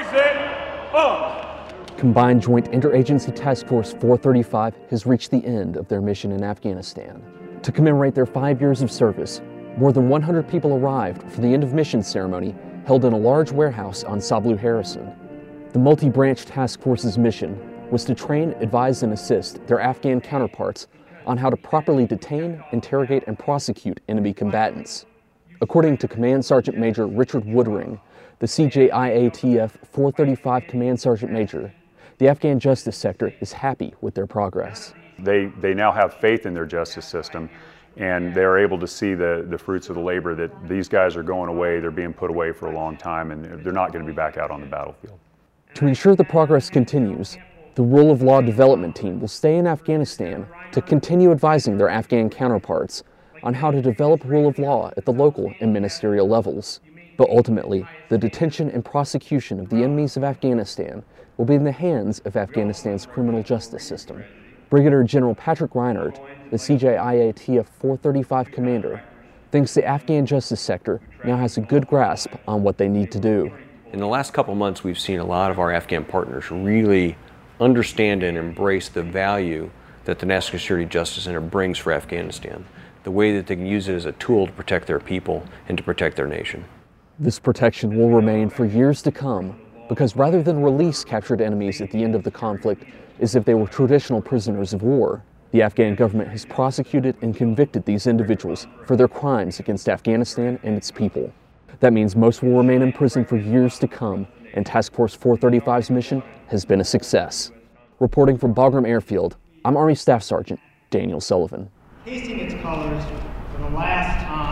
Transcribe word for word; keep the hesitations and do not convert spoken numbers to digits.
set, up! Combined Joint Interagency Task Force four thirty-five has reached the end of their mission in Afghanistan. To commemorate their five years of service, more than one hundred people arrived for the end of mission ceremony held in a large warehouse on Sablu Harrison. The multi-branch task force's mission was to train, advise, and assist their Afghan counterparts on how to properly detain, interrogate, and prosecute enemy combatants. According to Command Sergeant Major Richard Woodring, the C J I A T F four thirty-five Command Sergeant Major, the Afghan justice sector is happy with their progress. They, they now have faith in their justice system, and they're able to see the, the fruits of the labor that these guys are going away, they're being put away for a long time, and they're not going to be back out on the battlefield. To ensure the progress continues, the Rule of Law Development Team will stay in Afghanistan to continue advising their Afghan counterparts on how to develop rule of law at the local and ministerial levels. But ultimately, the detention and prosecution of the enemies of Afghanistan will be in the hands of Afghanistan's criminal justice system. Brigadier General Patrick Reinert, the C J I A T F four thirty-five commander, thinks the Afghan justice sector now has a good grasp on what they need to do. In the last couple months, we've seen a lot of our Afghan partners really understand and embrace the value that the National Security Justice Center brings for Afghanistan, the way that they can use it as a tool to protect their people and to protect their nation. This protection will remain for years to come because rather than release captured enemies at the end of the conflict as if they were traditional prisoners of war, the Afghan government has prosecuted and convicted these individuals for their crimes against Afghanistan and its people. That means most will remain in prison for years to come, and Task Force four thirty-five's mission has been a success. Reporting from Bagram Airfield, I'm Army Staff Sergeant Daniel Sullivan. Hoisting its colors for the last time